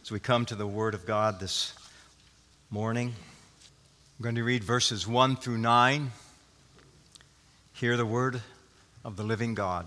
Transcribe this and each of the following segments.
As we come to the Word of God this morning, I'm going to read verses 1 through 9. Hear the word of the living God.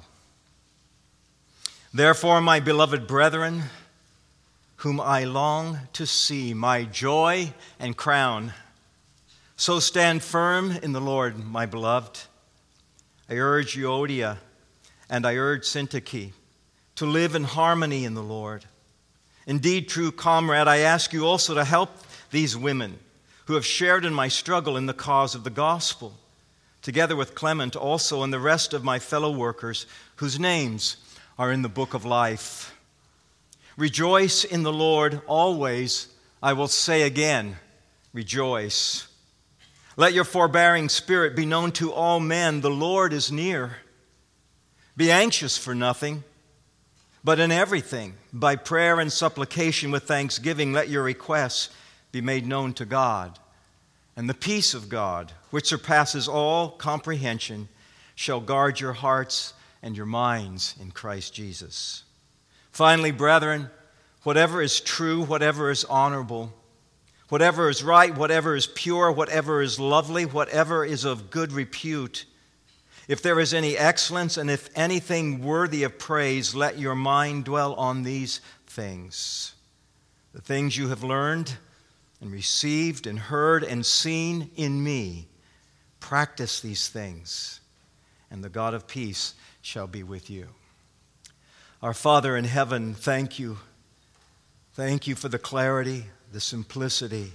Therefore, my beloved brethren, whom I long to see, my joy and crown, so stand firm in the Lord, my beloved. I urge Euodia and I urge Syntyche to live in harmony in the Lord. Indeed, true comrade, I ask you also to help these women who have shared in my struggle in the cause of the gospel, together with Clement also and the rest of my fellow workers whose names are in the book of life. Rejoice in the Lord always. I will say again, rejoice. Let your forbearing spirit be known to all men. The Lord is near. Be anxious for nothing, but in everything, by prayer and supplication with thanksgiving, let your requests be made known to God. And the peace of God, which surpasses all comprehension, shall guard your hearts and your minds in Christ Jesus. Finally, brethren, whatever is true, whatever is honorable, whatever is right, whatever is pure, whatever is lovely, whatever is of good repute, if there is any excellence and if anything worthy of praise, let your mind dwell on these things. The things you have learned and received and heard and seen in me, practice these things, and the God of peace shall be with you. Our Father in heaven, thank you. Thank you for the clarity, the simplicity.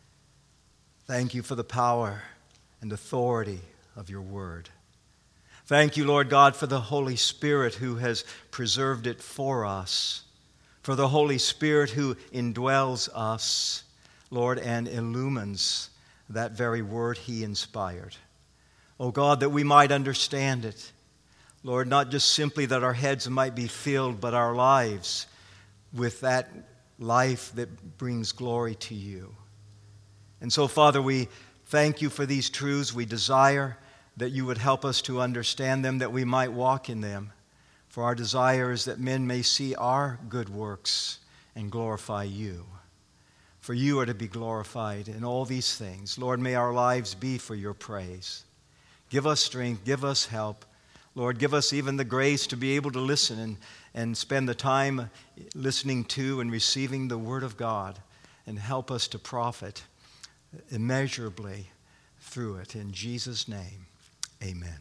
Thank you for the power and authority of your word. Thank you, Lord God, for the Holy Spirit who has preserved it for us, for the Holy Spirit who indwells us, Lord, and illumines that very word he inspired. Oh God, that we might understand it. Lord, not just simply that our heads might be filled, but our lives with that life that brings glory to you. And so, Father, we thank you for these truths. We desire that you would help us to understand them, that we might walk in them. For our desire is that men may see our good works and glorify you. For you are to be glorified in all these things. Lord, may our lives be for your praise. Give us strength, give us help. Lord, give us even the grace to be able to listen and spend the time listening to and receiving the Word of God, and help us to profit immeasurably through it. In Jesus' name, amen.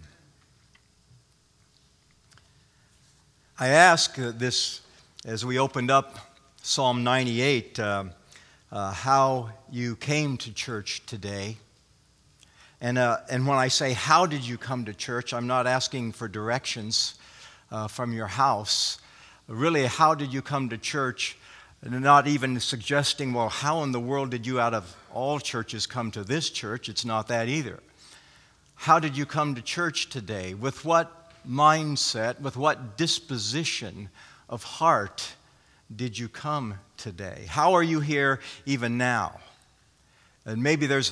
I ask this as we opened up Psalm 98, how you came to church today. And when I say, how did you come to church, I'm not asking for directions from your house. Really, how did you come to church? And not even suggesting, well, how in the world did you out of all churches come to this church? It's not that either. How did you come to church today? With what mindset, with what disposition of heart did you come today? How are you here even now? And maybe the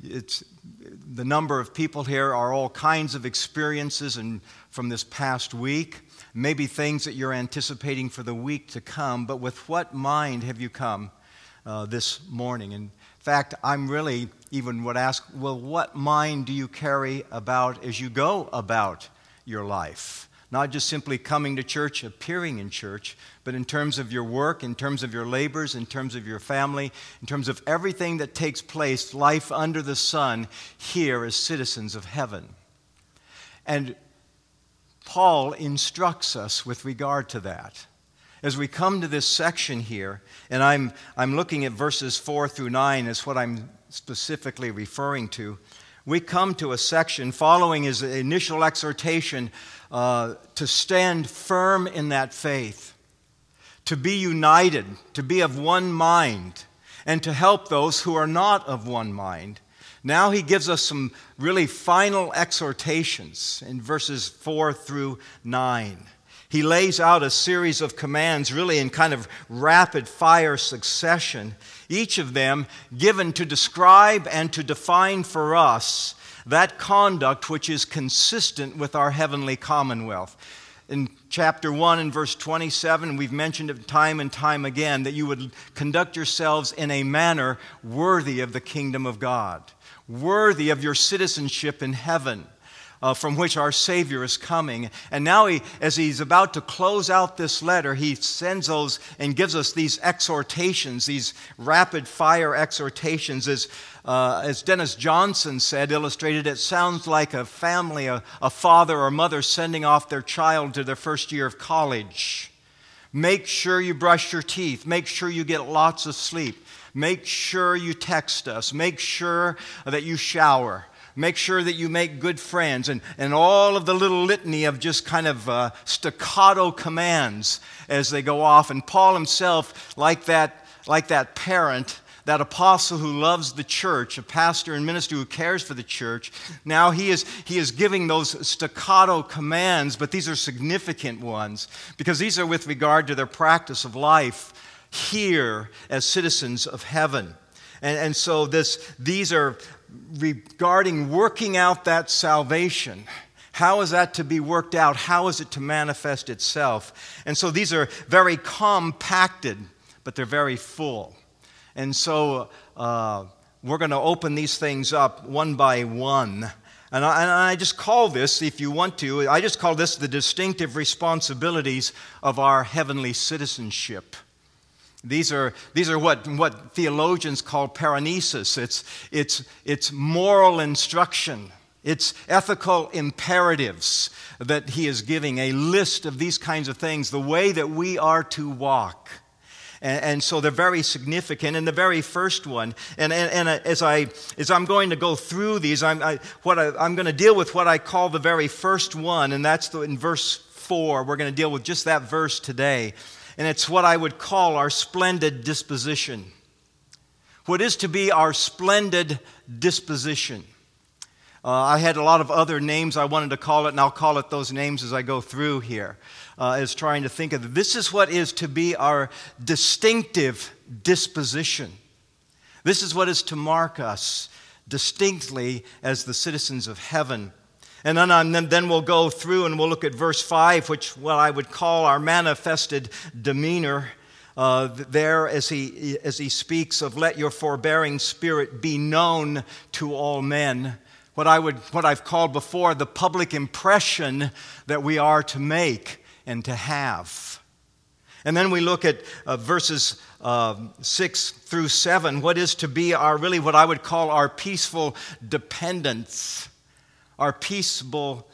number of people here are all kinds of experiences and from this past week, maybe things that you're anticipating for the week to come, but with what mind have you come this morning? In fact, I'm really even would ask, well, what mind do you carry about as you go about your life? Not just simply coming to church, appearing in church, but in terms of your work, in terms of your labors, in terms of your family, in terms of everything that takes place, life under the sun here as citizens of heaven. And Paul instructs us with regard to that. As we come to this section here, and I'm looking at verses 4 through 9 as what I'm specifically referring to, we come to a section following his initial exhortation to stand firm in that faith, to be united, to be of one mind, and to help those who are not of one mind. Now he gives us some really final exhortations in verses 4 through 9. He lays out a series of commands really in kind of rapid-fire succession, each of them given to describe and to define for us that conduct which is consistent with our heavenly commonwealth. in chapter 1 and verse 27, we've mentioned it time and time again, that you would conduct yourselves in a manner worthy of the kingdom of God, worthy of your citizenship in heaven, from which our Savior is coming. And now, as he's about to close out this letter, he sends those and gives us these exhortations, these rapid-fire exhortations. As Dennis Johnson said, illustrated, it sounds like a family, a father or mother sending off their child to their first year of college. Make sure you brush your teeth. Make sure you get lots of sleep. Make sure you text us. Make sure that you shower. Make sure that you make good friends, and all of the little litany of just kind of staccato commands as they go off. And Paul himself, like that parent, that apostle who loves the church, a pastor and minister who cares for the church, now he is giving those staccato commands, but these are significant ones because these are with regard to their practice of life here as citizens of heaven. And so these are regarding working out that salvation. How is that to be worked out? How is it to manifest itself? And so these are very compacted, but they're very full. And so we're going to open these things up one by one. And I just call this, if you want to, I just call this the distinctive responsibilities of our heavenly citizenship. These are what theologians call paranesis. It's moral instruction. It's ethical imperatives that he is giving, a list of these kinds of things, the way that we are to walk. And so they're very significant. And the very first one, and as I'm going to go through these, I'm going to deal with what I call the very first one, and that's in verse 4. We're going to deal with just that verse today. And it's what I would call our splendid disposition. What is to be our splendid disposition. I had a lot of other names I wanted to call it, and I'll call it those names as I go through here, as trying to think of it. This is what is to be our distinctive disposition. This is what is to mark us distinctly as the citizens of heaven. And then we'll go through and we'll look at verse 5, which I would call our manifested demeanor. There as he speaks of let your forbearing spirit be known to all men. What I've called before the public impression that we are to make and to have. And then we look at verses 6 through 7, what is to be what I would call our peaceful dependence. Our peaceable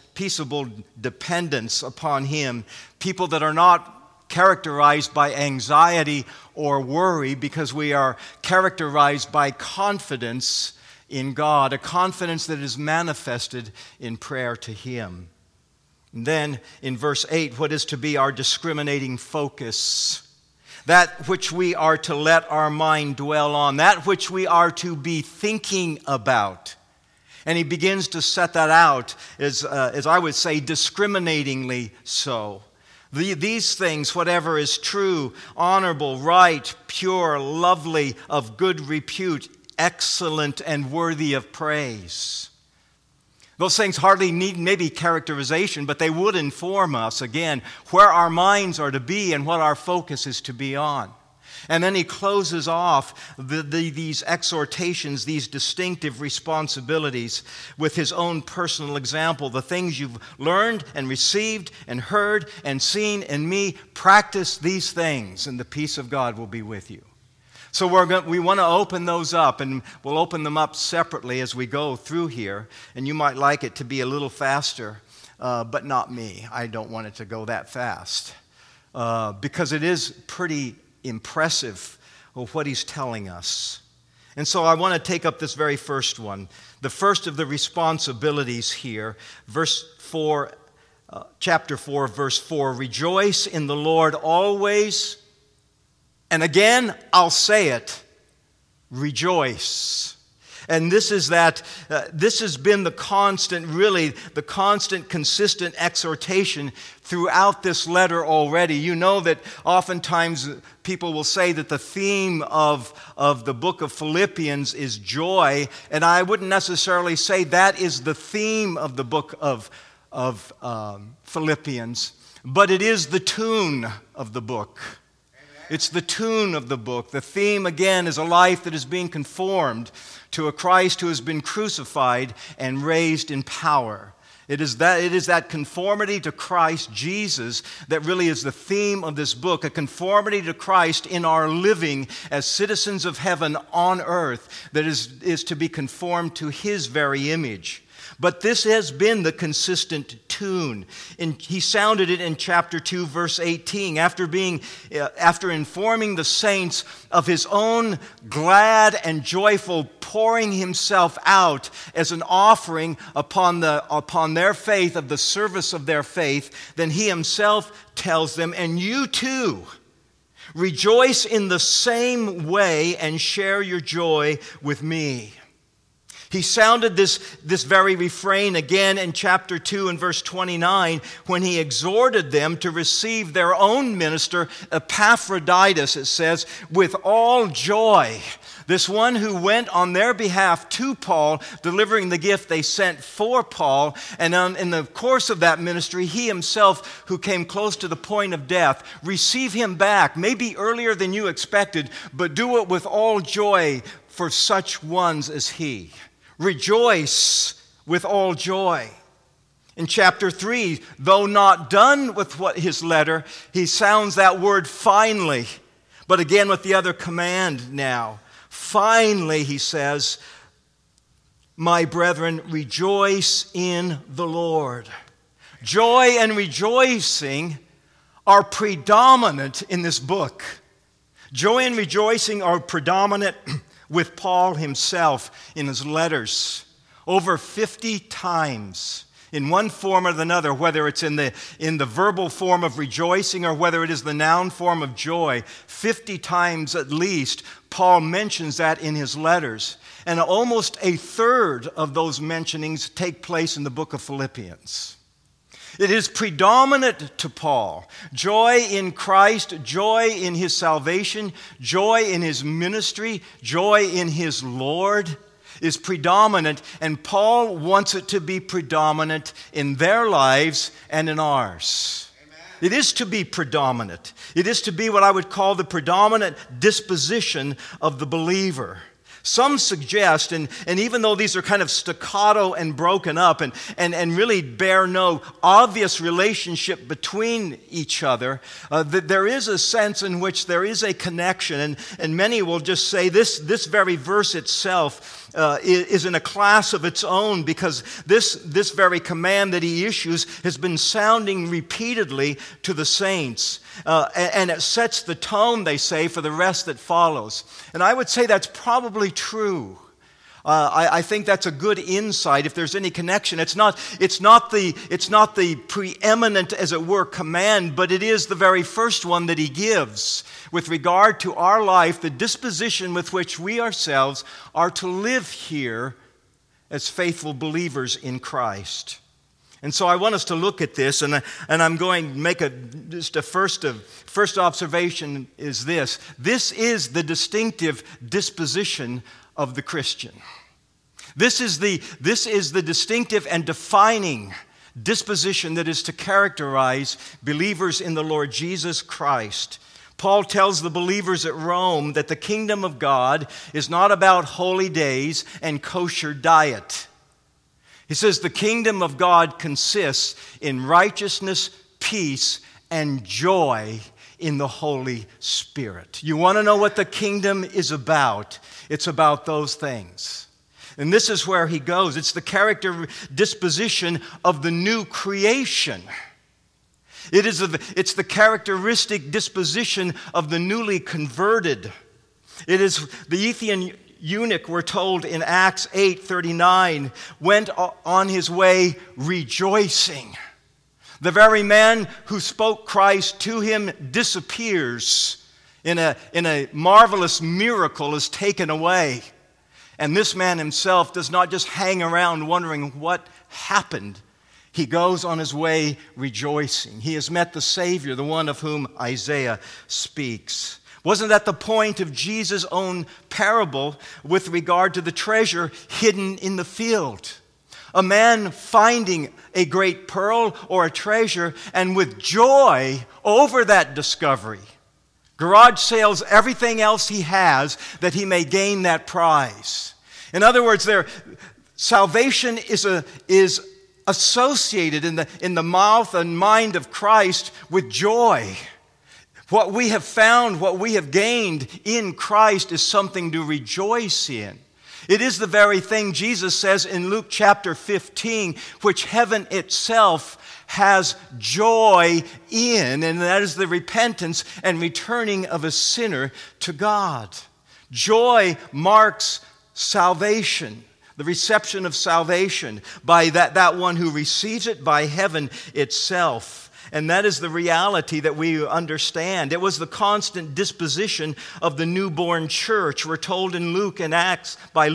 dependence upon him. People that are not characterized by anxiety or worry because we are characterized by confidence in God, a confidence that is manifested in prayer to him. And then in verse 8, what is to be our discriminating focus? That which we are to let our mind dwell on, that which we are to be thinking about. And he begins to set that out, as I would say, discriminatingly so. These things, whatever is true, honorable, right, pure, lovely, of good repute, excellent, and worthy of praise. Those things hardly need maybe characterization, but they would inform us, again, where our minds are to be and what our focus is to be on. And then he closes off these exhortations, these distinctive responsibilities with his own personal example. The things you've learned and received and heard and seen in me, practice these things and the peace of God will be with you. So we want to open those up, and we'll open them up separately as we go through here. And you might like it to be a little faster, but not me. I don't want it to go that fast because it is pretty impressive of what he's telling us. And so I want to take up this very first one, the first of the responsibilities here, verse 4, chapter 4, verse 4. Rejoice in the Lord always. And again, I'll say it, rejoice. And this has been the constant, consistent exhortation throughout this letter already. You know that oftentimes people will say that the theme of the book of Philippians is joy, and I wouldn't necessarily say that is the theme of the book of Philippians. but it is the tune of the book. It's the tune of the book. The theme, again, is a life that is being conformed to a Christ who has been crucified and raised in power. It is that conformity to Christ Jesus that really is the theme of this book, a conformity to Christ in our living as citizens of heaven on earth that is to be conformed to His very image. But this has been the consistent tune. And he sounded it in chapter 2, verse 18, after informing the saints of his own glad and joyful pouring himself out as an offering upon their faith, of the service of their faith. Then he himself tells them, and you too, rejoice in the same way and share your joy with me. He sounded this very refrain again in chapter 2 and verse 29 when he exhorted them to receive their own minister, Epaphroditus, it says, with all joy. This one who went on their behalf to Paul, delivering the gift they sent for Paul. And in the course of that ministry, he himself, who came close to the point of death, receive him back, maybe earlier than you expected, but do it with all joy for such ones as he. Rejoice with all joy. In chapter 3, though not done with his letter, he sounds that word finally, but again with the other command now. Finally, he says, my brethren, rejoice in the Lord. Joy and rejoicing are predominant in this book. Joy and rejoicing are predominant with Paul himself in his letters. Over 50 times in one form or another, whether it's in the verbal form of rejoicing or whether it is the noun form of joy, 50 times at least, Paul mentions that in his letters. And almost a third of those mentionings take place in the book of Philippians. It is predominant to Paul. Joy in Christ, joy in his salvation, joy in his ministry, joy in his Lord is predominant, and Paul wants it to be predominant in their lives and in ours. Amen. It is to be predominant. It is to be what I would call the predominant disposition of the believer. Some suggest, and even though these are kind of staccato and broken up and really bear no obvious relationship between each other, that there is a sense in which there is a connection. And many will just say this very verse itself is in a class of its own, because this very command that he issues has been sounding repeatedly to the saints. And it sets the tone, they say, for the rest that follows. And I would say that's probably true. I think that's a good insight if there's any connection. It's not the preeminent, as it were, command, but it is the very first one that he gives with regard to our life, the disposition with which we ourselves are to live here as faithful believers in Christ. And so I want us to look at this, and I'm going to make just a first observation is this. This is the distinctive disposition of the Christian. This is the distinctive and defining disposition that is to characterize believers in the Lord Jesus Christ. Paul tells the believers at Rome that the kingdom of God is not about holy days and kosher diet. He says the kingdom of God consists in righteousness, peace, and joy in the Holy Spirit. You want to know what the kingdom is about? It's about those things. And this is where he goes. It's the character disposition of the new creation. It's the characteristic disposition of the newly converted. It is the Ethiopian eunuch, we're told in Acts 8:39, went on his way rejoicing. The very man who spoke Christ to him disappears in a marvelous miracle, is taken away. And this man himself does not just hang around wondering what happened. He goes on his way rejoicing. He has met the Savior, the one of whom Isaiah speaks. Wasn't that the point of Jesus' own parable with regard to the treasure hidden in the field? A man finding a great pearl or a treasure, and with joy over that discovery, garage sales everything else he has that he may gain that prize. In other words, salvation is associated in the mouth and mind of Christ with joy. What we have found, what we have gained in Christ is something to rejoice in. It is the very thing Jesus says in Luke chapter 15, which heaven itself has joy in, and that is the repentance and returning of a sinner to God. Joy marks salvation, the reception of salvation by that one who receives it, by heaven itself. And that is the reality that we understand. It was the constant disposition of the newborn church. We're told in Luke and Acts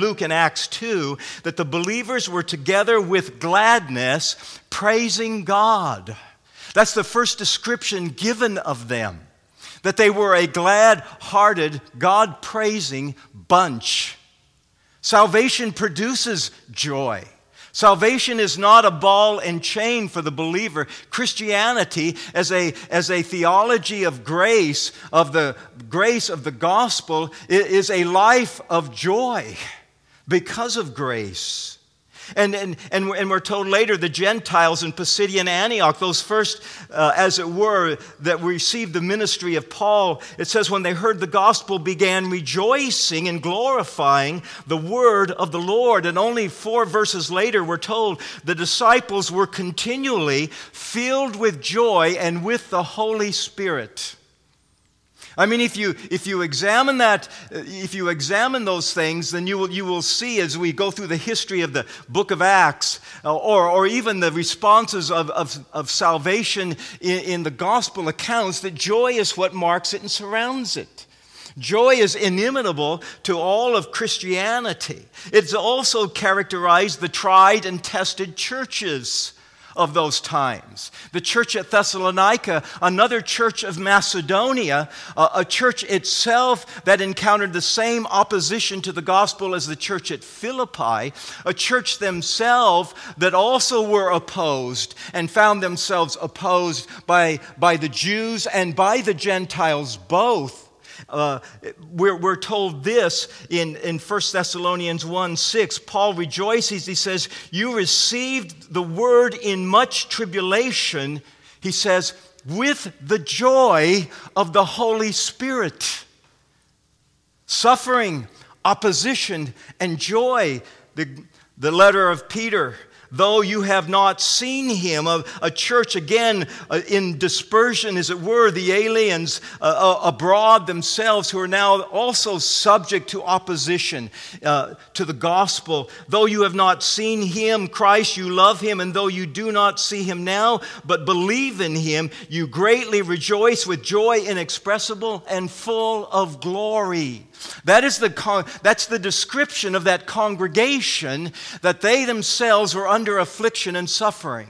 2 that the believers were together with gladness, praising God. That's the first description given of them, that they were a glad-hearted, God-praising bunch. Salvation produces joy. Salvation is not a ball and chain for the believer. Christianity, as a theology of grace, of the gospel, is a life of joy because of grace. And we're told later the Gentiles in Pisidian Antioch, those first, as it were, that received the ministry of Paul, it says when they heard the gospel began rejoicing and glorifying the word of the Lord. And only 4 verses later we're told the disciples were continually filled with joy and with the Holy Spirit. I mean, if you examine that, if you examine those things, then you will see as we go through the history of the book of Acts, or even the responses of salvation in the gospel accounts, that joy is what marks it and surrounds it. Joy is inimitable to all of Christianity. It's also characterized the tried and tested churches of those times. The church at Thessalonica, another church of Macedonia, a church itself that encountered the same opposition to the gospel as the church at Philippi, a church themselves that also were opposed and found themselves opposed by the Jews and by the Gentiles both. We're told this in 1 Thessalonians 1:6. Paul rejoices. He says, you received the word in much tribulation, he says, with the joy of the Holy Spirit. Suffering, opposition, and joy. The letter of Peter, though you have not seen him, a church again in dispersion, as it were, the aliens abroad themselves who are now also subject to opposition to the gospel. Though you have not seen him, Christ, you love him, and though you do not see him now, but believe in him, you greatly rejoice with joy inexpressible and full of glory. That's the description of that congregation, that they themselves were under affliction and suffering.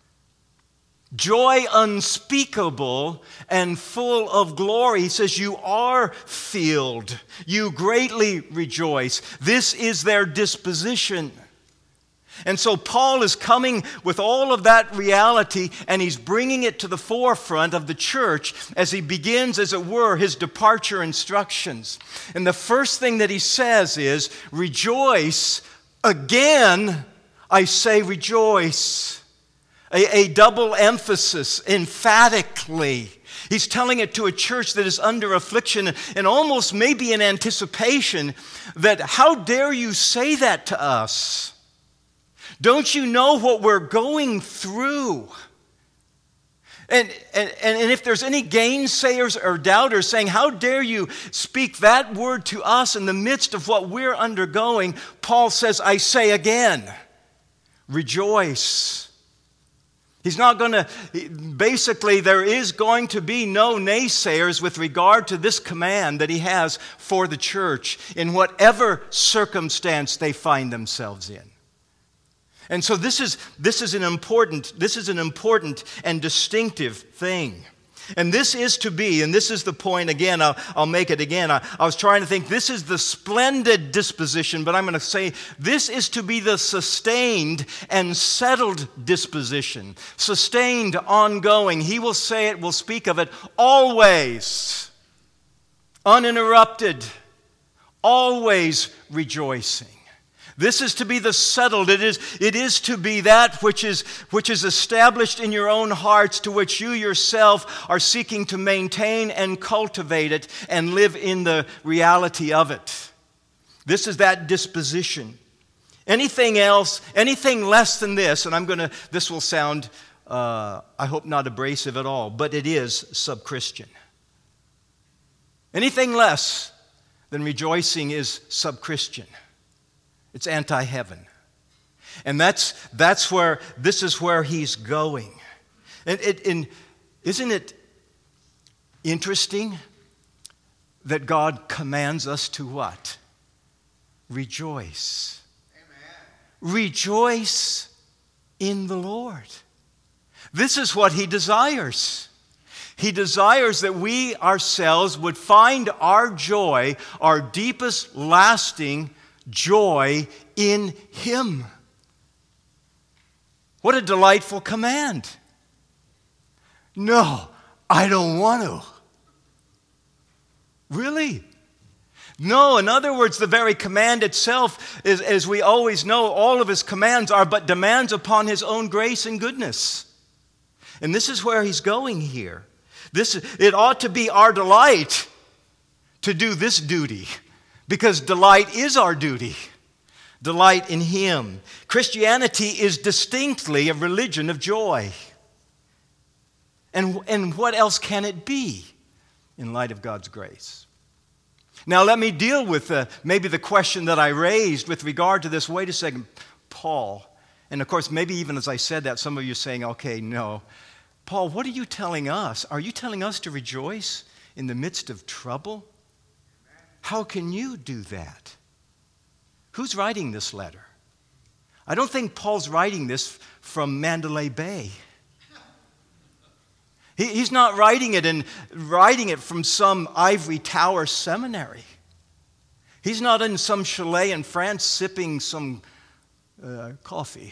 Joy unspeakable and full of glory. He says, you are filled. You greatly rejoice. This is their disposition. And so Paul is coming with all of that reality, and he's bringing it to the forefront of the church as he begins, as it were, his departure instructions. And the first thing that he says is, rejoice. Again, I say rejoice. A double emphasis, emphatically. He's telling it to a church that is under affliction, and almost maybe in anticipation that, how dare you say that to us? Don't you know what we're going through? And if there's any gainsayers or doubters saying, how dare you speak that word to us in the midst of what we're undergoing, Paul says, I say again, rejoice. He's not going to, basically there is going to be no naysayers with regard to this command that he has for the church in whatever circumstance they find themselves in. And so this is an important and distinctive thing. And this is to be, and this is the point again, I'll make it again. I was trying to think, this is the splendid disposition, but I'm going to say this is to be the sustained and settled disposition. Sustained, ongoing. He will say it, will speak of it always. Uninterrupted. Always rejoicing. This is to be the settled. It is to be that which is established in your own hearts, to which you yourself are seeking to maintain and cultivate it and live in the reality of it. This is that disposition. Anything else, anything less than this, and this will sound, I hope not abrasive at all, but it is sub-Christian. Anything less than rejoicing is sub-Christian. It's anti-heaven. And this is where he's going. And isn't it interesting that God commands us to what? Rejoice. Amen. Rejoice in the Lord. This is what he desires. He desires that we ourselves would find our joy, our deepest, lasting joy in him. What a delightful command. No, I don't want to. Really? No, in other words, the very command itself is, as we always know, all of his commands are but demands upon his own grace and goodness. And this is where he's going here. It ought to be our delight to do this duty, because delight is our duty. Delight in him. Christianity is distinctly a religion of joy. And what else can it be in light of God's grace? Now let me deal with maybe the question that I raised with regard to this. Wait a second, Paul. And of course, maybe even as I said that, some of you are saying, okay, no. Paul, what are you telling us? Are you telling us to rejoice in the midst of trouble? How can you do that? Who's writing this letter? I don't think Paul's writing this from Mandalay Bay. He's not writing it from some ivory tower seminary. He's not in some chalet in France sipping some coffee.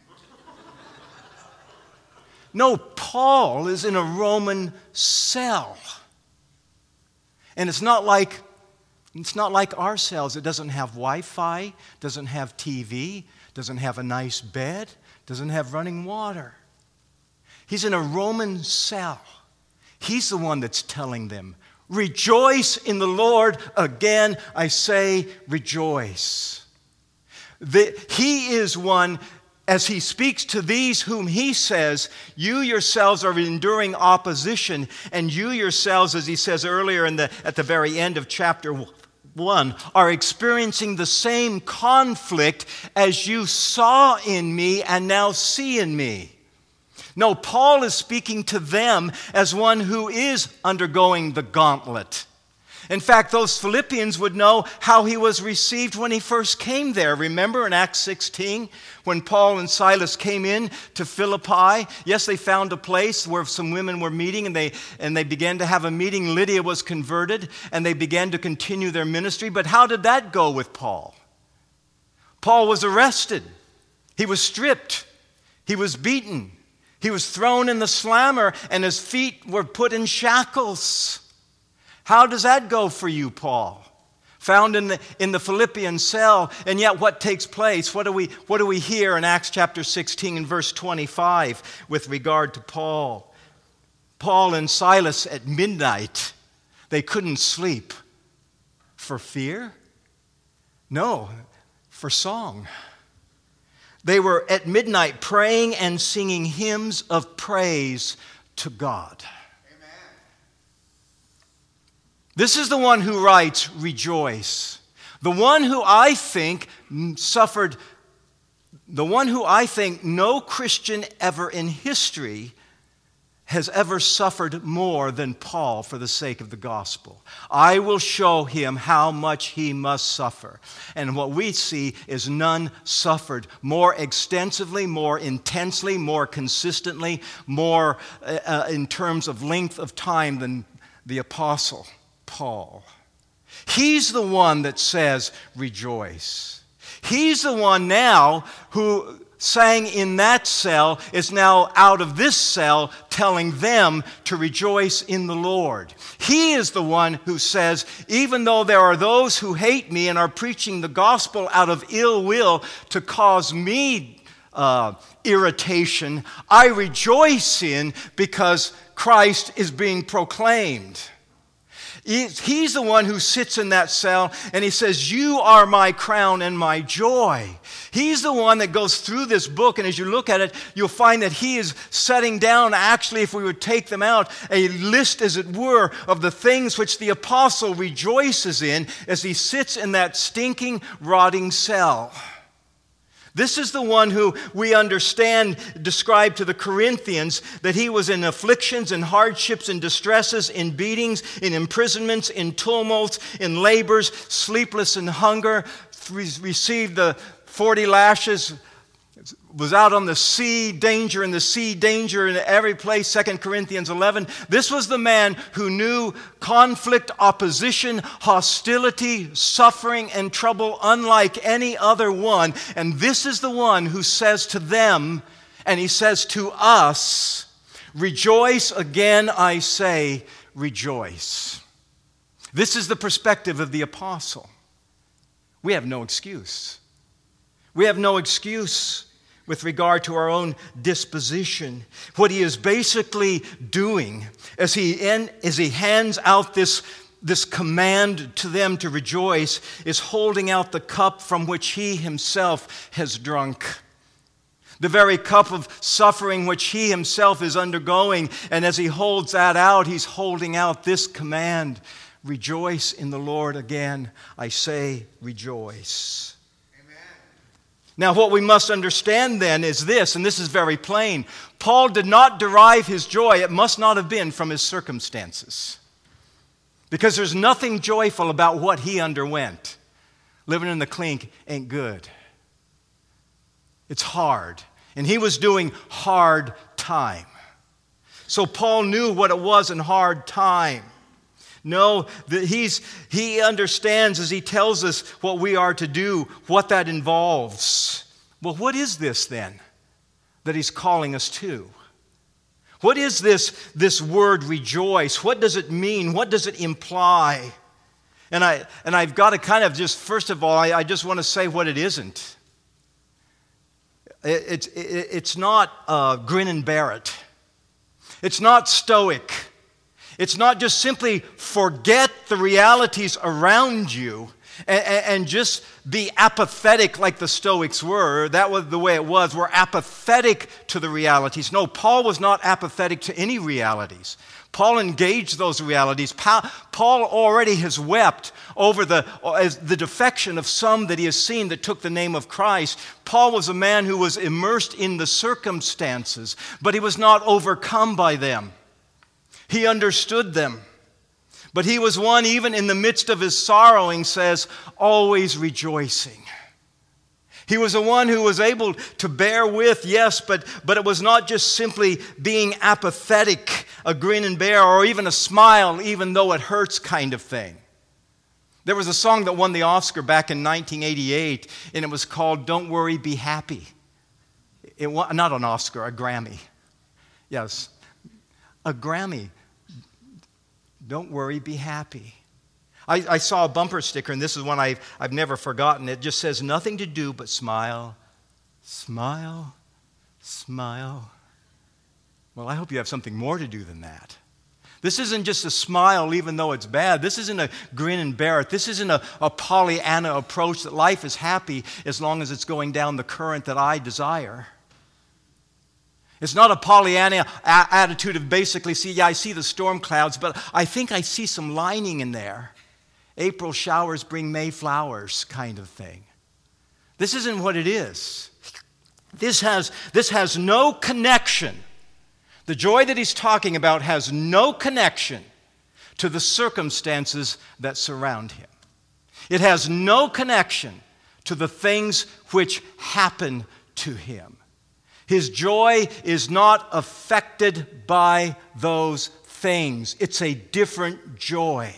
No, Paul is in a Roman cell. And it's not like our cells. It doesn't have Wi-Fi, doesn't have TV, doesn't have a nice bed, doesn't have running water. He's in a Roman cell. He's the one that's telling them, rejoice in the Lord. Again, I say rejoice. He is one, as he speaks to these whom he says, you yourselves are enduring opposition, and you yourselves, as he says earlier at the very end of chapter 1, are experiencing the same conflict as you saw in me and now see in me. No, Paul is speaking to them as one who is undergoing the gauntlet. In fact, those Philippians would know how he was received when he first came there. Remember in Acts 16, when Paul and Silas came in to Philippi? Yes, they found a place where some women were meeting, and they began to have a meeting. Lydia was converted, and they began to continue their ministry. But how did that go with Paul? Paul was arrested. He was stripped. He was beaten. He was thrown in the slammer, and his feet were put in shackles. How does that go for you, Paul? Found in the Philippian cell, and yet what takes place? What do we hear in Acts chapter 16 and verse 25 with regard to Paul? Paul and Silas at midnight, they couldn't sleep. For fear? No, for song. They were at midnight praying and singing hymns of praise to God. Amen. This is the one who writes, rejoice. The one who I think no Christian ever in history has ever suffered more than Paul for the sake of the gospel. I will show him how much he must suffer. And what we see is none suffered more extensively, more intensely, more consistently, more in terms of length of time than the apostle Paul. He's the one that says, rejoice. He's the one now who sang in that cell is now out of this cell telling them to rejoice in the Lord. He is the one who says, even though there are those who hate me and are preaching the gospel out of ill will to cause me irritation, I rejoice in because Christ is being proclaimed. He's the one who sits in that cell and he says, you are my crown and my joy. He's the one that goes through this book, and as you look at it, you'll find that he is setting down, actually, if we would take them out, a list, as it were, of the things which the apostle rejoices in as he sits in that stinking, rotting cell. This is the one who we understand described to the Corinthians that he was in afflictions and hardships and distresses, in beatings, in imprisonments, in tumults, in labors, sleepless and hunger, received the 40 lashes, was out on the sea, danger in the sea, danger in every place, 2 Corinthians 11. This was the man who knew conflict, opposition, hostility, suffering, and trouble unlike any other one. And this is the one who says to them, and he says to us, rejoice, again I say, rejoice. This is the perspective of the apostle. We have no excuse. We have no excuse with regard to our own disposition. What he is basically doing as he hands out this command to them to rejoice is holding out the cup from which he himself has drunk. The very cup of suffering which he himself is undergoing. And as he holds that out, he's holding out this command. Rejoice in the Lord. Again, I say rejoice. Now, what we must understand then is this, and this is very plain. Paul did not derive his joy. It must not have been from his circumstances. Because there's nothing joyful about what he underwent. Living in the clink ain't good. It's hard. And he was doing hard time. So Paul knew what it was in hard time. No, he understands as he tells us what we are to do, what that involves. Well, what is this then that he's calling us to? What is this word rejoice? What does it mean? What does it imply? And I've got to kind of just, first of all, I just want to say what it isn't. It's not grin and bear it. It's not stoic. It's not just simply forget the realities around you and just be apathetic like the Stoics were. That was the way it was. We're apathetic to the realities. No, Paul was not apathetic to any realities. Paul engaged those realities. Paul already has wept over the defection of some that he has seen that took the name of Christ. Paul was a man who was immersed in the circumstances, but he was not overcome by them. He understood them. But he was one, even in the midst of his sorrowing, says, always rejoicing. He was the one who was able to bear with, yes, but it was not just simply being apathetic, a grin and bear, or even a smile, even though it hurts kind of thing. There was a song that won the Oscar back in 1988, and it was called Don't Worry, Be Happy. Not an Oscar, a Grammy. Yes, a Grammy. Don't worry, be happy. I saw a bumper sticker, and this is one I've never forgotten. It just says, nothing to do but smile, smile, smile. Well, I hope you have something more to do than that. This isn't just a smile even though it's bad. This isn't a grin and bear it. This isn't a Pollyanna approach that life is happy as long as it's going down the current that I desire. It's not a Pollyanna attitude of basically, I see the storm clouds, but I think I see some lining in there. April showers bring May flowers kind of thing. This isn't what it is. This has no connection. The joy that he's talking about has no connection to the circumstances that surround him. It has no connection to the things which happen to him. His joy is not affected by those things. It's a different joy.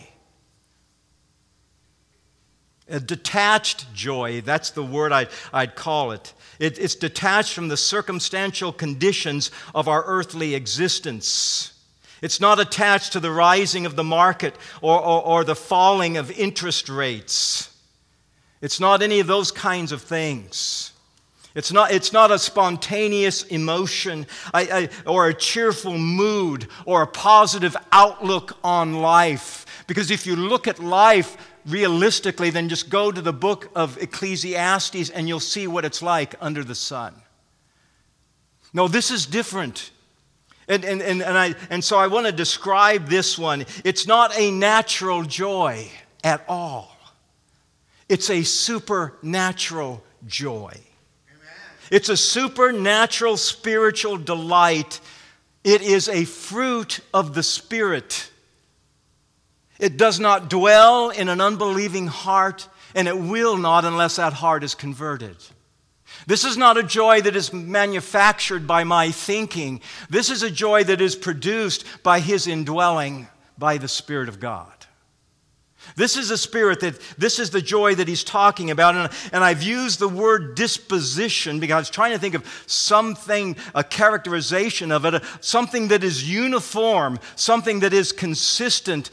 A detached joy, that's the word I'd call it. It's detached from the circumstantial conditions of our earthly existence. It's not attached to the rising of the market or the falling of interest rates. It's not any of those kinds of things. It's not a spontaneous emotion or a cheerful mood or a positive outlook on life. Because if you look at life realistically, then just go to the book of Ecclesiastes and you'll see what it's like under the sun. No, this is different. And so I want to describe this one. It's not a natural joy at all. It's a supernatural joy. It's a supernatural spiritual delight. It is a fruit of the Spirit. It does not dwell in an unbelieving heart, and it will not unless that heart is converted. This is not a joy that is manufactured by my thinking. This is a joy that is produced by His indwelling by the Spirit of God. This is this is the joy that he's talking about. And I've used the word disposition because I was trying to think of something, a characterization of it, something that is uniform, something that is consistent,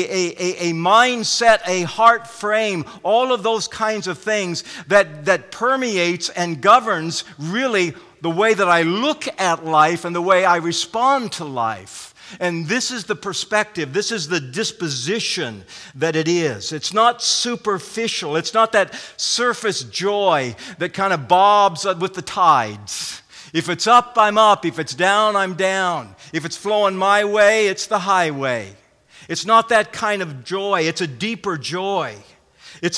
a mindset, a heart frame, all of those kinds of things that permeates and governs really the way that I look at life and the way I respond to life. And this is the perspective, this is the disposition that it is. It's not superficial. It's not that surface joy that kind of bobs with the tides. If it's up, I'm up. If it's down, I'm down. If it's flowing my way, it's the highway. It's not that kind of joy. It's a deeper joy. It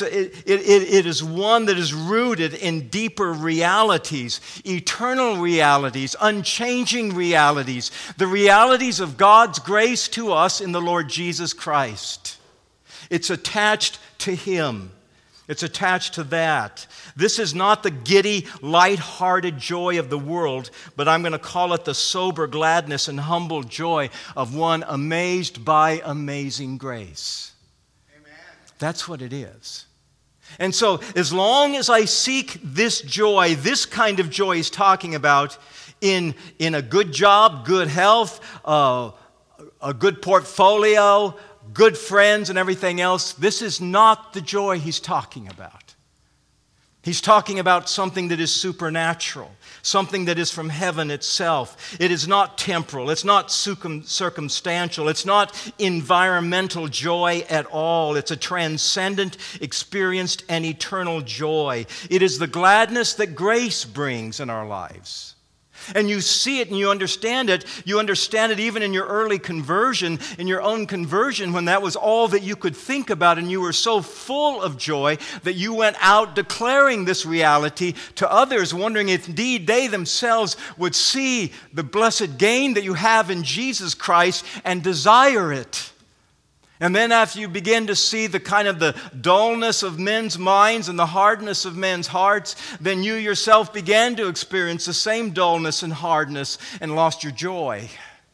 is one that is rooted in deeper realities, eternal realities, unchanging realities, the realities of God's grace to us in the Lord Jesus Christ. It's attached to Him. It's attached to that. This is not the giddy, light-hearted joy of the world, but I'm going to call it the sober gladness and humble joy of one amazed by amazing grace. That's what it is. And so, as long as I seek this joy, this kind of joy he's talking about, in a good job, good health, a good portfolio, good friends, and everything else, this is not the joy he's talking about. He's talking about something that is supernatural, something that is from heaven itself. It is not temporal. It's not circumstantial. It's not environmental joy at all. It's a transcendent, experienced, and eternal joy. It is the gladness that grace brings in our lives. And you see it and you understand it. You understand it even in your early conversion, in your own conversion, when that was all that you could think about and you were so full of joy that you went out declaring this reality to others, wondering if indeed they themselves would see the blessed gain that you have in Jesus Christ and desire it. And then after you begin to see the kind of the dullness of men's minds and the hardness of men's hearts, then you yourself began to experience the same dullness and hardness and lost your joy.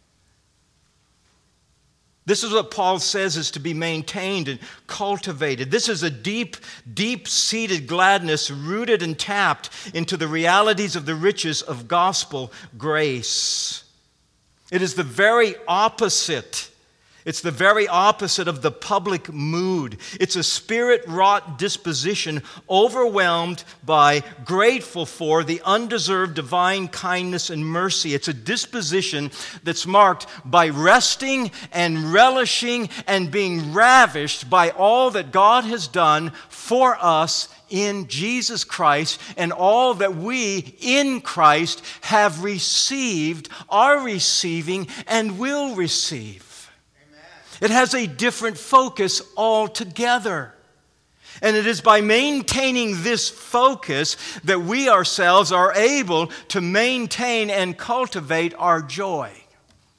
This is what Paul says is to be maintained and cultivated. This is a deep, deep-seated gladness rooted and tapped into the realities of the riches of gospel grace. It is the very opposite. It's the very opposite of the public mood. It's a spirit-wrought disposition overwhelmed by, grateful for, the undeserved divine kindness and mercy. It's a disposition that's marked by resting and relishing and being ravished by all that God has done for us in Jesus Christ and all that we in Christ have received, are receiving, and will receive. It has a different focus altogether. And it is by maintaining this focus that we ourselves are able to maintain and cultivate our joy.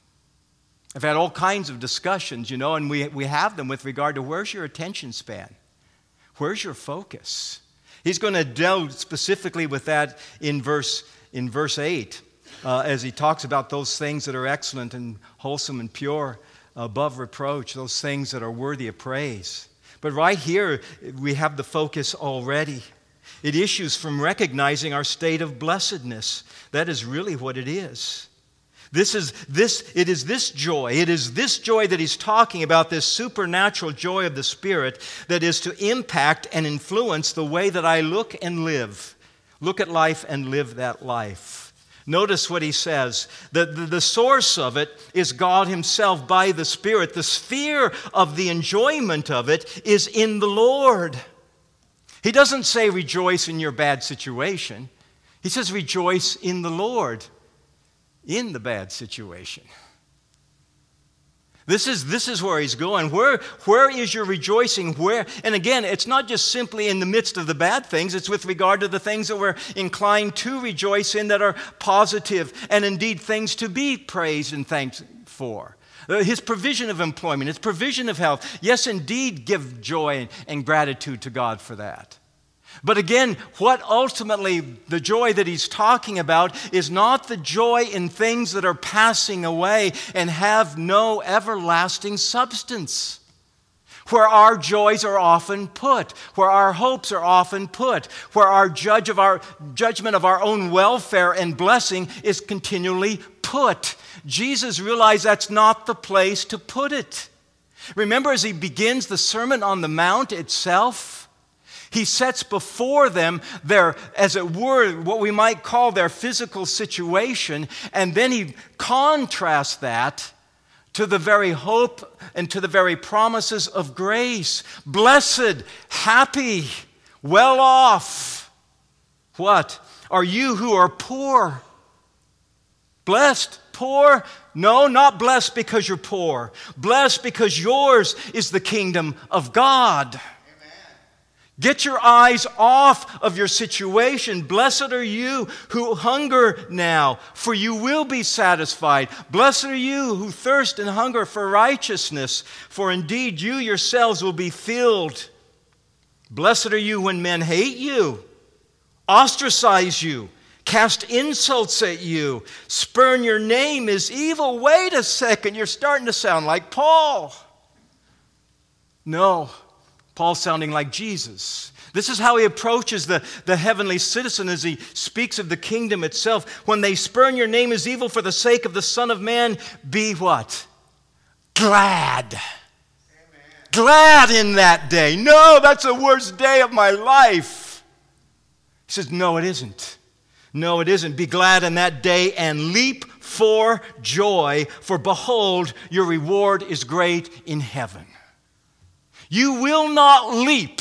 I've had all kinds of discussions, and we have them with regard to where's your attention span? Where's your focus? He's going to deal specifically with that in verse 8 as he talks about those things that are excellent and wholesome and pure, above reproach, those things that are worthy of praise. But right here, we have the focus already. It issues from recognizing our state of blessedness. That is really what it is. It is this joy that he's talking about, this supernatural joy of the Spirit that is to impact and influence the way that I look and live. Look at life and live that life. Notice what he says. The source of it is God himself by the Spirit. The sphere of the enjoyment of it is in the Lord. He doesn't say rejoice in your bad situation. He says rejoice in the Lord. In the bad situation. This is where he's going. Where is your rejoicing? Where? And again, it's not just simply in the midst of the bad things. It's with regard to the things that we're inclined to rejoice in that are positive and indeed things to be praised and thanked for. His provision of employment, his provision of health. Yes, indeed, give joy and gratitude to God for that. But again, what ultimately the joy that he's talking about is not the joy in things that are passing away and have no everlasting substance. Where our joys are often put, where our hopes are often put, where our judgment of our own welfare and blessing is continually put. Jesus realized that's not the place to put it. Remember, as he begins the Sermon on the Mount itself, he sets before them their, as it were, what we might call their physical situation, and then he contrasts that to the very hope and to the very promises of grace. Blessed, happy, well off. What? Are you who are poor? Blessed, poor? No, not blessed because you're poor. Blessed because yours is the kingdom of God. Get your eyes off of your situation. Blessed are you who hunger now, for you will be satisfied. Blessed are you who thirst and hunger for righteousness, for indeed you yourselves will be filled. Blessed are you when men hate you, ostracize you, cast insults at you, spurn your name as evil. Wait a second, you're starting to sound like Paul. No. Paul's sounding like Jesus. This is how he approaches the heavenly citizen as he speaks of the kingdom itself. When they spurn your name as evil for the sake of the Son of Man, be what? Glad. Amen. Glad in that day. No, that's the worst day of my life. He says, no, it isn't. No, it isn't. Be glad in that day and leap for joy, for behold, your reward is great in heaven. You will not leap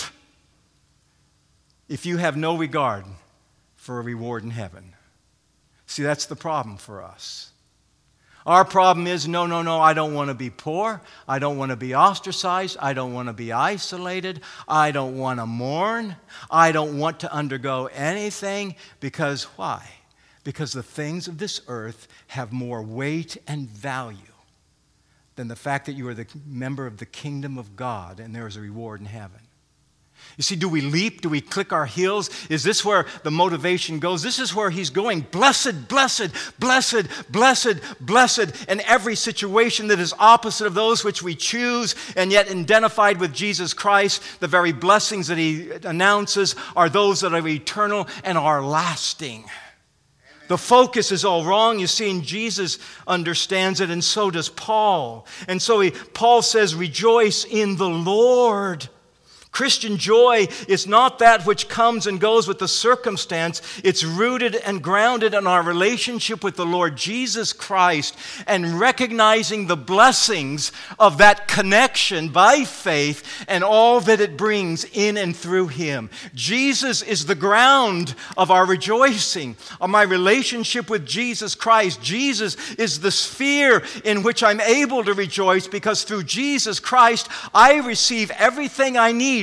if you have no regard for a reward in heaven. See, that's the problem for us. Our problem is, no, I don't want to be poor. I don't want to be ostracized. I don't want to be isolated. I don't want to mourn. I don't want to undergo anything. Because why? Because the things of this earth have more weight and value than the fact that you are the member of the kingdom of God and there is a reward in heaven. You see, do we leap? Do we click our heels? Is this where the motivation goes? This is where he's going. Blessed, blessed, blessed, blessed, blessed in every situation that is opposite of those which we choose, and yet identified with Jesus Christ, the very blessings that he announces are those that are eternal and are lasting. The focus is all wrong. You see, and Jesus understands it, and so does Paul. And so Paul says, rejoice in the Lord. Christian joy is not that which comes and goes with the circumstance. It's rooted and grounded in our relationship with the Lord Jesus Christ and recognizing the blessings of that connection by faith and all that it brings in and through Him. Jesus is the ground of our rejoicing, of my relationship with Jesus Christ. Jesus is the sphere in which I'm able to rejoice because through Jesus Christ I receive everything I need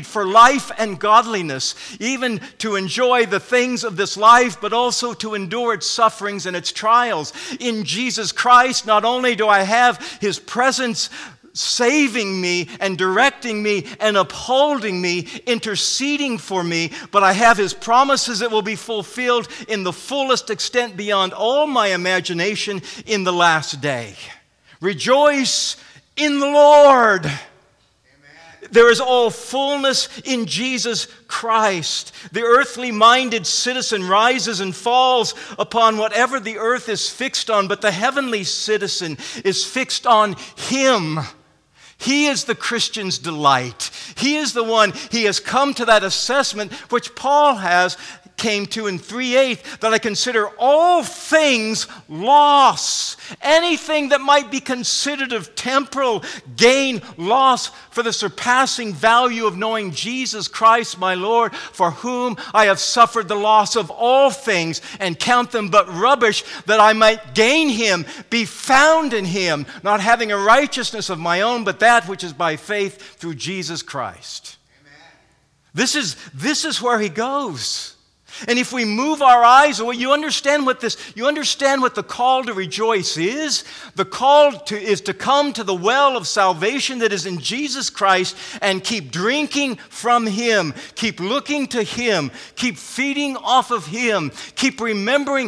need for life and godliness, even to enjoy the things of this life, but also to endure its sufferings and its trials. In Jesus Christ, not only do I have His presence saving me and directing me and upholding me, interceding for me, but I have His promises that will be fulfilled in the fullest extent beyond all my imagination in the last day. Rejoice in the Lord. There is all fullness in Jesus Christ. The earthly minded citizen rises and falls upon whatever the earth is fixed on, but the heavenly citizen is fixed on Him. He is the Christian's delight. He is the one, he has come to that assessment which Paul came to in 3:8, that I consider all things loss. Anything that might be considered of temporal gain, loss for the surpassing value of knowing Jesus Christ my Lord, for whom I have suffered the loss of all things, and count them but rubbish, that I might gain Him, be found in Him, not having a righteousness of my own, but that which is by faith through Jesus Christ. Amen. This is where he goes. And if we move our eyes away, you understand what the call to rejoice is? The call is to come to the well of salvation that is in Jesus Christ and keep drinking from Him, keep looking to Him, keep feeding off of Him, keep remembering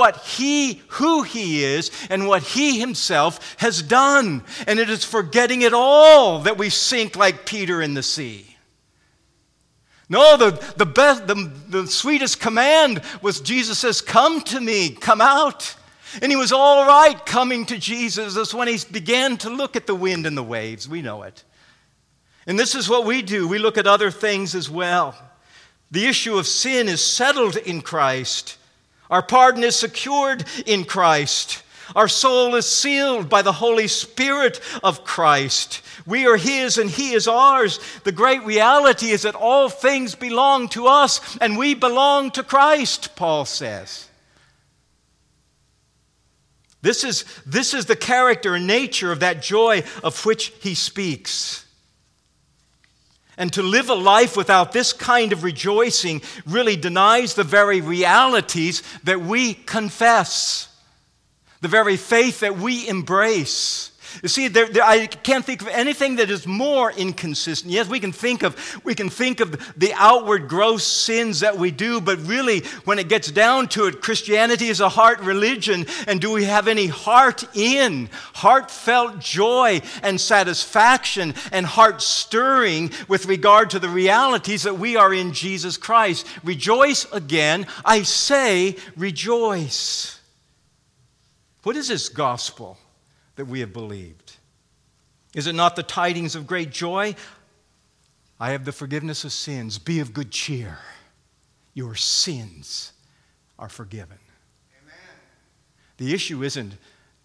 who He is and what He Himself has done. And it is forgetting it all that we sink like Peter in the sea. No, the sweetest command was Jesus says, "Come to me, come out." And he was all right coming to Jesus. That's when he began to look at the wind and the waves. We know it. And this is what we do. We look at other things as well. The issue of sin is settled in Christ. Our pardon is secured in Christ. Our soul is sealed by the Holy Spirit of Christ. We are His and He is ours. The great reality is that all things belong to us and we belong to Christ, Paul says. This is the character and nature of that joy of which he speaks. And to live a life without this kind of rejoicing really denies the very realities that we confess. The very faith that we embrace. You see, I can't think of anything that is more inconsistent. Yes, we can think of the outward gross sins that we do, but really, when it gets down to it, Christianity is a heart religion. And do we have any heartfelt joy and satisfaction and heart stirring with regard to the realities that we are in Jesus Christ? Rejoice again. I say rejoice. What is this gospel that we have believed? Is it not the tidings of great joy? I have the forgiveness of sins. Be of good cheer. Your sins are forgiven. Amen. The issue isn't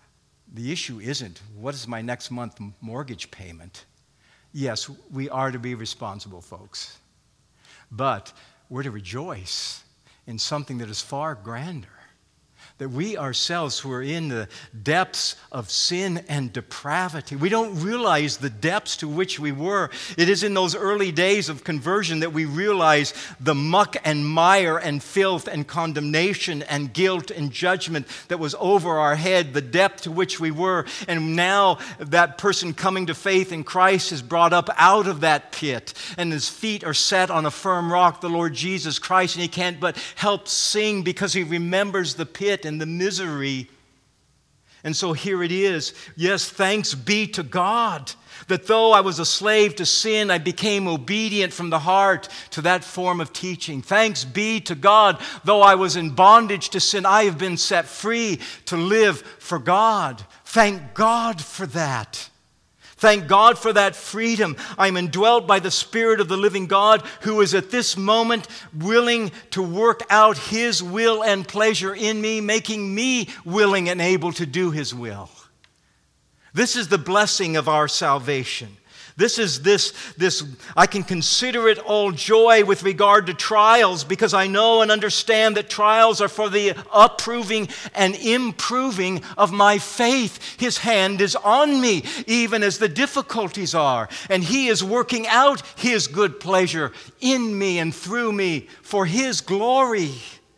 what is my next month mortgage payment? Yes, we are to be responsible, folks. But we're to rejoice in something that is far grander. That we ourselves who are in the depths of sin and depravity, we don't realize the depths to which we were. It is in those early days of conversion that we realize the muck and mire and filth and condemnation and guilt and judgment that was over our head, the depth to which we were. And now that person coming to faith in Christ is brought up out of that pit, and his feet are set on a firm rock, the Lord Jesus Christ, and he can't but help sing because he remembers the pit and the misery. And so here it is. Yes, thanks be to God that though I was a slave to sin, I became obedient from the heart to that form of teaching. Thanks be to God, though I was in bondage to sin, I have been set free to live for God. Thank God for that. Thank God for that freedom. I'm indwelt by the Spirit of the living God, who is at this moment willing to work out His will and pleasure in me, making me willing and able to do His will. This is the blessing of our salvation. I can consider it all joy with regard to trials, because I know and understand that trials are for the approving and improving of my faith. His hand is on me, even as the difficulties are, and He is working out His good pleasure in me and through me for His glory.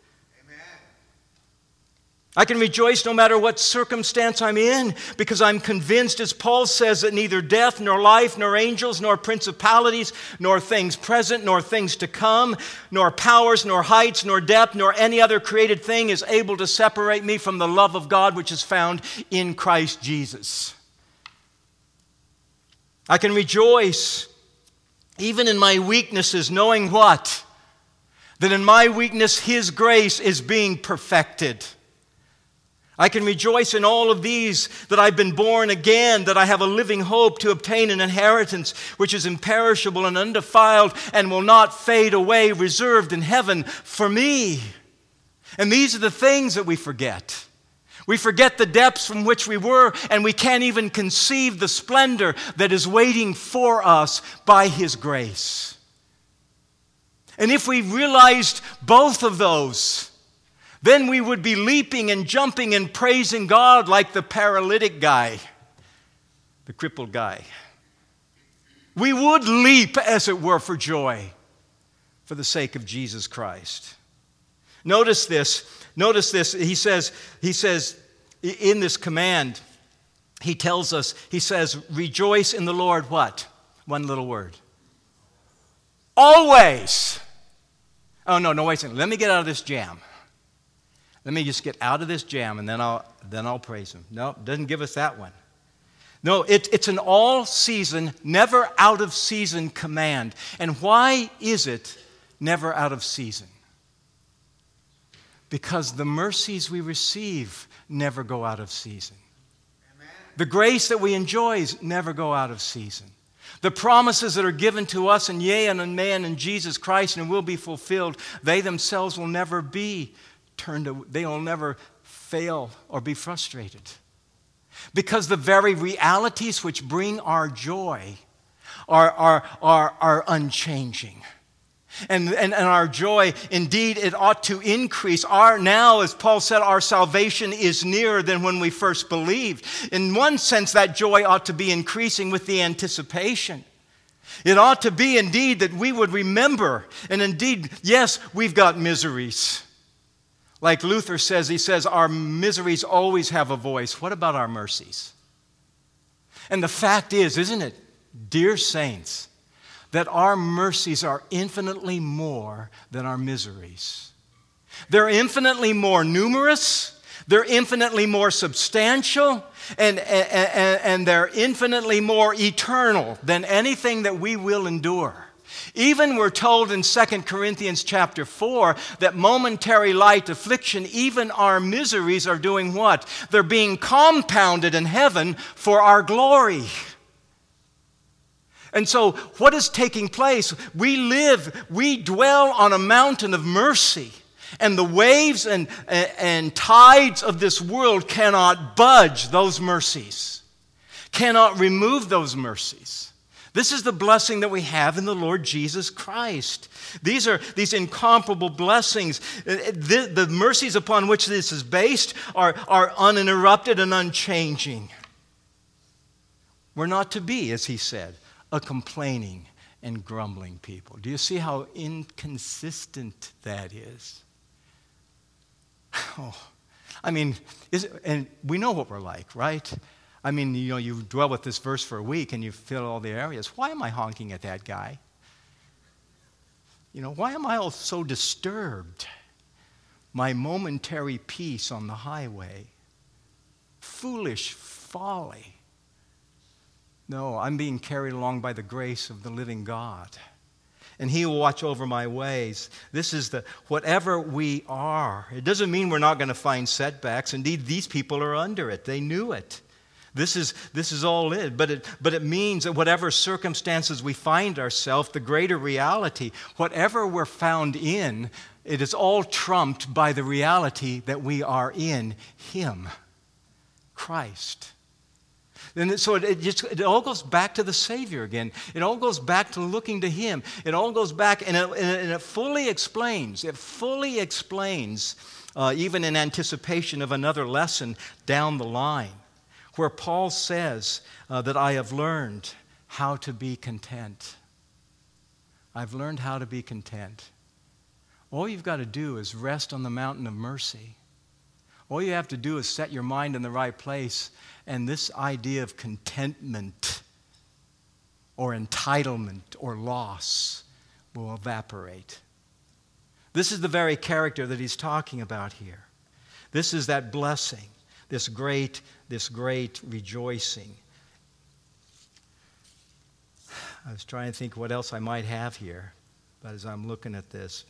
I can rejoice no matter what circumstance I'm in, because I'm convinced, as Paul says, that neither death, nor life, nor angels, nor principalities, nor things present, nor things to come, nor powers, nor heights, nor depth, nor any other created thing is able to separate me from the love of God which is found in Christ Jesus. I can rejoice even in my weaknesses, knowing what? That in my weakness His grace is being perfected. I can rejoice in all of these, that I've been born again, that I have a living hope to obtain an inheritance which is imperishable and undefiled and will not fade away, reserved in heaven for me. And these are the things that we forget. We forget the depths from which we were, and we can't even conceive the splendor that is waiting for us by His grace. And if we realized both of those, then we would be leaping and jumping and praising God like the paralytic guy, the crippled guy. We would leap, as it were, for joy for the sake of Jesus Christ. Notice this. He says in this command, he tells us, he says, rejoice in the Lord, what? One little word. Always. Oh, no, wait a second. Let me get out of this jam. Let me just get out of this jam, and then I'll praise Him. No, it doesn't give us that one. No, it's an all-season, never out-of-season command. And why is it never out of season? Because the mercies we receive never go out of season. Amen. The grace that we enjoy never go out of season. The promises that are given to us in yea and amen in Jesus Christ and will be fulfilled, they themselves will never be they will never fail or be frustrated. Because the very realities which bring our joy are unchanging. And our joy, indeed, it ought to increase. Now, as Paul said, our salvation is nearer than when we first believed. In one sense, that joy ought to be increasing with the anticipation. It ought to be, indeed, that we would remember. And indeed, yes, we've got miseries. Like Luther says, he says, our miseries always have a voice. What about our mercies? And the fact is, isn't it, dear saints, that our mercies are infinitely more than our miseries. They're infinitely more numerous, they're infinitely more substantial, and they're infinitely more eternal than anything that we will endure. Even we're told in 2 Corinthians chapter 4 that momentary light affliction, even our miseries are doing what? They're being compounded in heaven for our glory. And so what is taking place? We dwell on a mountain of mercy, and the waves and tides of this world cannot budge those mercies, cannot remove those mercies. This is the blessing that we have in the Lord Jesus Christ. These are these incomparable blessings. The mercies upon which this is based are uninterrupted and unchanging. We're not to be, as he said, a complaining and grumbling people. Do you see how inconsistent that is? Oh, I mean, and we know what we're like, right? I mean, you dwell with this verse for a week and you fill all the areas. Why am I honking at that guy? Why am I all so disturbed? My momentary peace on the highway. Foolish folly. No, I'm being carried along by the grace of the living God. And He will watch over my ways. This is whatever we are. It doesn't mean we're not going to find setbacks. Indeed, these people are under it. They knew it. This is all it. But it means that whatever circumstances we find ourselves, the greater reality, whatever we're found in, it is all trumped by the reality that we are in Him, Christ. And so it all goes back to the Savior again. It all goes back to looking to Him. It all goes back, and it fully explains, even in anticipation of another lesson down the line, where Paul says that I have learned how to be content. I've learned how to be content. All you've got to do is rest on the mountain of mercy. All you have to do is set your mind in the right place, and this idea of contentment or entitlement or loss will evaporate. This is the very character that he's talking about here. This is that blessing, this great rejoicing. I was trying to think what else I might have here, but as I'm looking at this,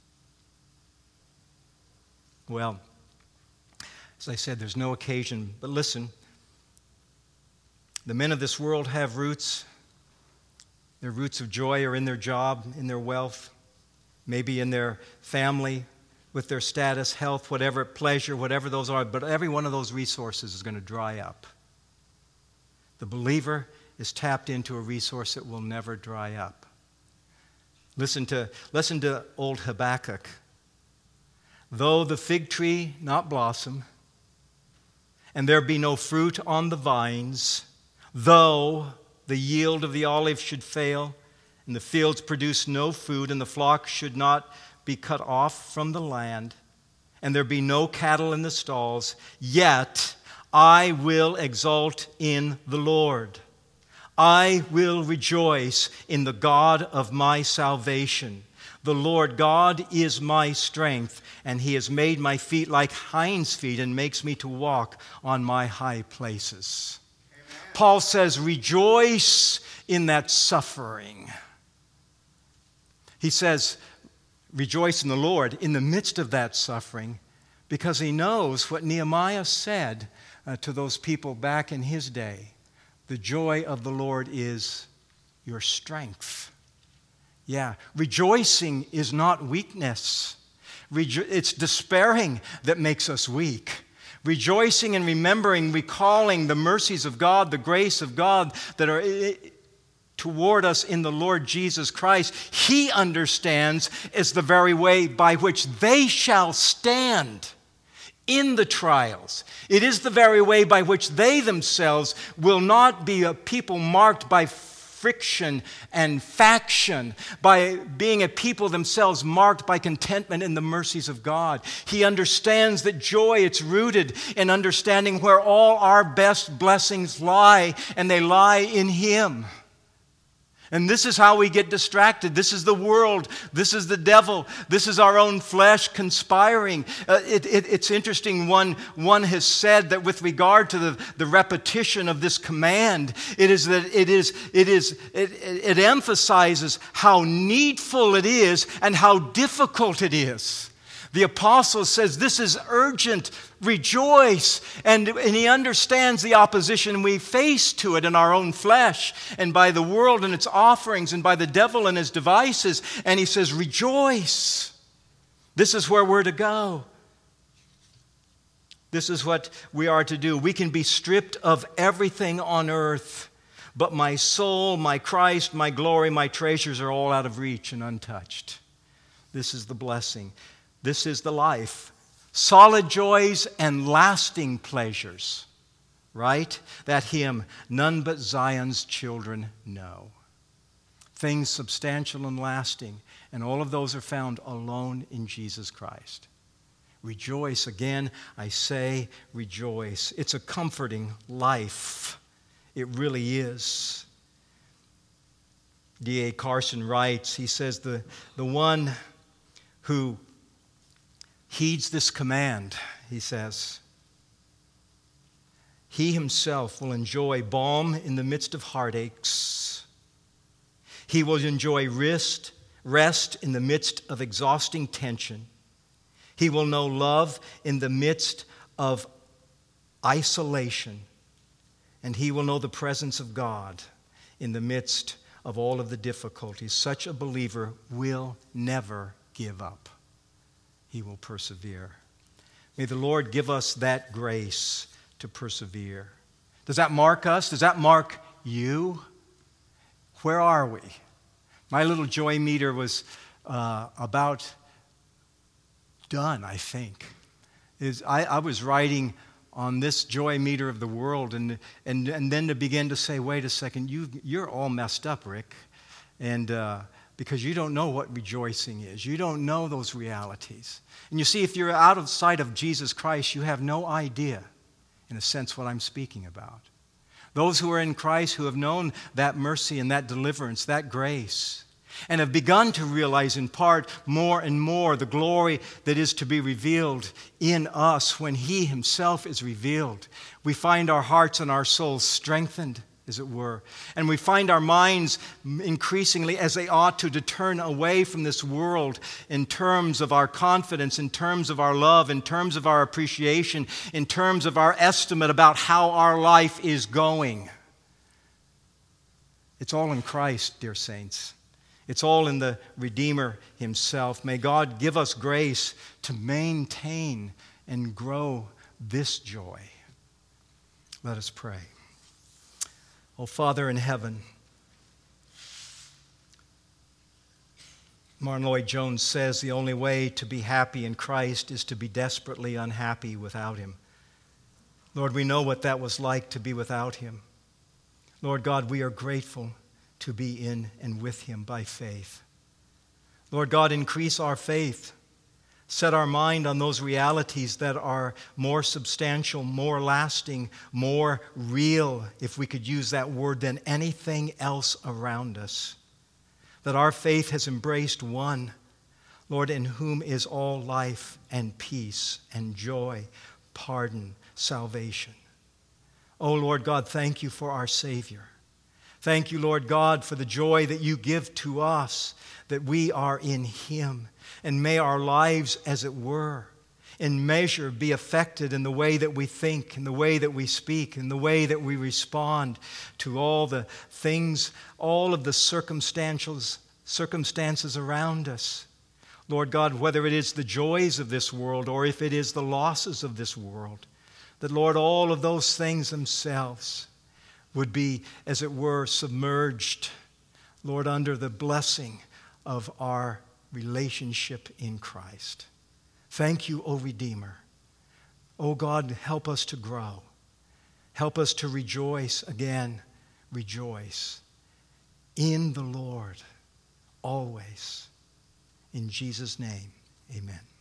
well, as I said, there's no occasion, but listen, the men of this world have roots. Their roots of joy are in their job, in their wealth, maybe in their family, with their status, health, whatever, pleasure, whatever those are, but every one of those resources is going to dry up. The believer is tapped into a resource that will never dry up. Listen to old Habakkuk. Though the fig tree not blossom, and there be no fruit on the vines, though the yield of the olive should fail, and the fields produce no food, and the flock should not be cut off from the land, and there be no cattle in the stalls, yet I will exult in the Lord. I will rejoice in the God of my salvation. The Lord God is my strength, and He has made my feet like hinds' feet and makes me to walk on my high places. Amen. Paul says, rejoice in that suffering. He says, rejoice in the Lord in the midst of that suffering, because he knows what Nehemiah said to those people back in his day. The joy of the Lord is your strength. Yeah, rejoicing is not weakness. It's despairing that makes us weak. Rejoicing and remembering, recalling the mercies of God, the grace of God that are toward us in the Lord Jesus Christ, He understands is the very way by which they shall stand in the trials. It is the very way by which they themselves will not be a people marked by friction and faction, by being a people themselves marked by contentment in the mercies of God. He understands that joy, it's rooted in understanding where all our best blessings lie, and they lie in Him. And this is how we get distracted. This is the world. This is the devil. This is our own flesh conspiring. It's interesting. One has said that with regard to the repetition of this command, it emphasizes how needful it is and how difficult it is. The apostle says this is urgent. Rejoice. And he understands the opposition we face to it in our own flesh and by the world and its offerings and by the devil and his devices. And he says, rejoice. This is where we're to go. This is what we are to do. We can be stripped of everything on earth, but my soul, my Christ, my glory, my treasures are all out of reach and untouched. This is the blessing. This is the life. Solid joys and lasting pleasures. Right? That hymn, none but Zion's children know. Things substantial and lasting. And all of those are found alone in Jesus Christ. Rejoice. Again, I say rejoice. It's a comforting life. It really is. D.A. Carson writes, he says, the one who heeds this command, he says, he himself will enjoy balm in the midst of heartaches. He will enjoy rest in the midst of exhausting tension. He will know love in the midst of isolation. And he will know the presence of God in the midst of all of the difficulties. Such a believer will never give up. He will persevere. May the Lord give us that grace to persevere, Does that mark us? Does that mark you? Where are we? My little joy meter was about done, I think. I was writing on this joy meter of the world, and then to begin to say, wait a second, you're all messed up, Rick, and because you don't know what rejoicing is. You don't know those realities. And you see, if you're out of sight of Jesus Christ, you have no idea, in a sense, what I'm speaking about. Those who are in Christ, who have known that mercy and that deliverance, that grace, and have begun to realize in part more and more the glory that is to be revealed in us when He Himself is revealed. We find our hearts and our souls strengthened, as it were, and we find our minds increasingly, as they ought to turn away from this world in terms of our confidence, in terms of our love, in terms of our appreciation, in terms of our estimate about how our life is going. It's all in Christ, dear saints. It's all in the Redeemer Himself. May God give us grace to maintain and grow this joy. Let us pray. Oh, Father in heaven, Martin Lloyd-Jones says the only way to be happy in Christ is to be desperately unhappy without Him. Lord, we know what that was like to be without Him. Lord God, we are grateful to be in and with Him by faith. Lord God, increase our faith. Set our mind on those realities that are more substantial, more lasting, more real, if we could use that word, than anything else around us. That our faith has embraced one, Lord, in whom is all life and peace and joy, pardon, salvation. Oh, Lord God, thank You for our Savior. Thank You, Lord God, for the joy that You give to us, that we are in Him. And may our lives, as it were, in measure be affected in the way that we think, in the way that we speak, in the way that we respond to all the things, all of the circumstances around us. Lord God, whether it is the joys of this world or if it is the losses of this world, that, Lord, all of those things themselves would be, as it were, submerged, Lord, under the blessing of our relationship in Christ. Thank You, O Redeemer. O God, help us to grow. Help us to rejoice again. Rejoice in the Lord always. In Jesus' name, amen.